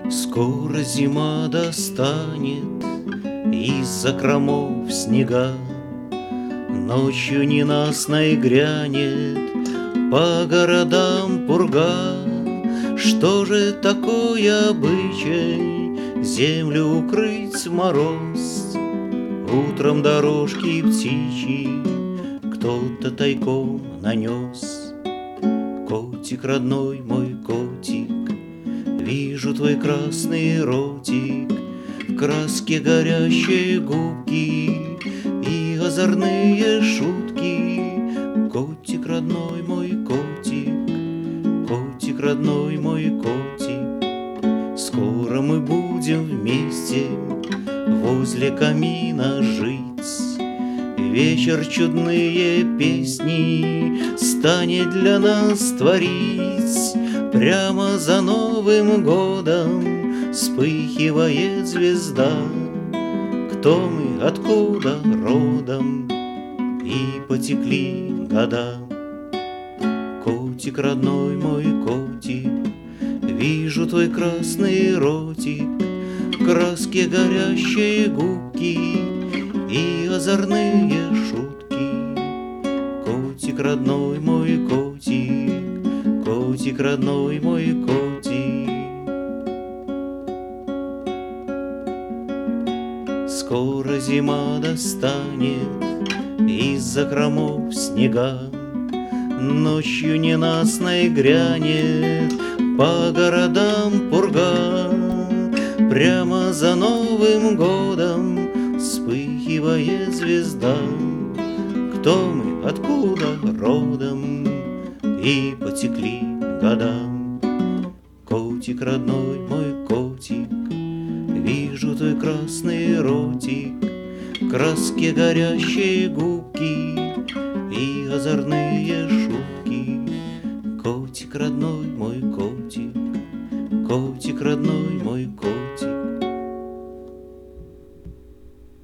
Скоро зима достанет из закромов снега, ночью ненастной грянет по городам пурга. Что же такое обычай землю укрыть в мороз? Утром дорожки птичьи кто-то тайком нанес. Котик, родной мой котик, вижу твой красный ротик, в краске горящие губки и озорные шутки. Котик, родной мой котик, котик, родной мой котик, скоро мы будем вместе возле камина жить. Вечер чудные песни станет для нас творить. Прямо за Новым годом вспыхивает звезда. Кто мы, откуда родом, и потекли года. Котик, родной мой котик, вижу твой красный ротик, в краске горящие губки и озорные шутки. Котик, родной мой котик, котик, родной мой котик. Скоро зима достанет из закромов снега, ночью ненастной грянет по городам пурга. Прямо за Новым годом вспыхивает звезда. Кто мы, откуда родом, и потекли года. Котик, родной мой котик, вижу твой красный ротик, в краске горящие губки и озорные шутки. Котик, родной мой котик, котик, родной мой котик.